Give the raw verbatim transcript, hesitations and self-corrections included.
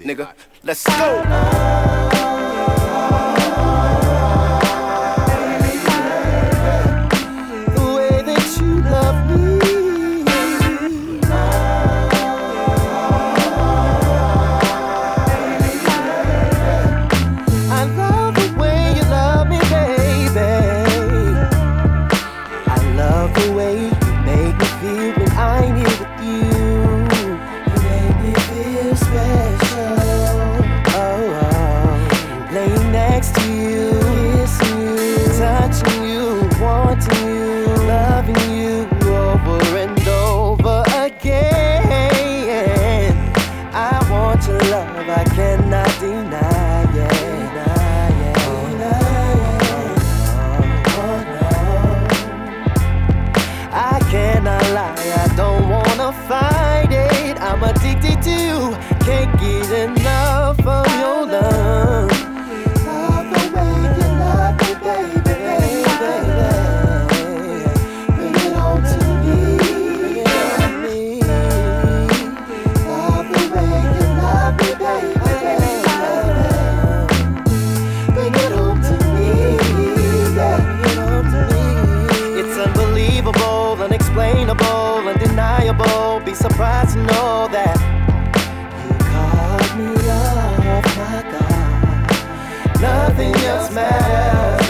nigga. Let's go. Fight it, I'm addicted to, can't get enough of your love. Love the way you love me, baby, baby, baby. Bring it on to me, me. Love the way you love me, baby, baby. Bring it on to me, yeah. Bring it on to me. It's unbelievable, unexplainable, undeniable. Be surprised to know that you caught me off my guard. Nothing else matters.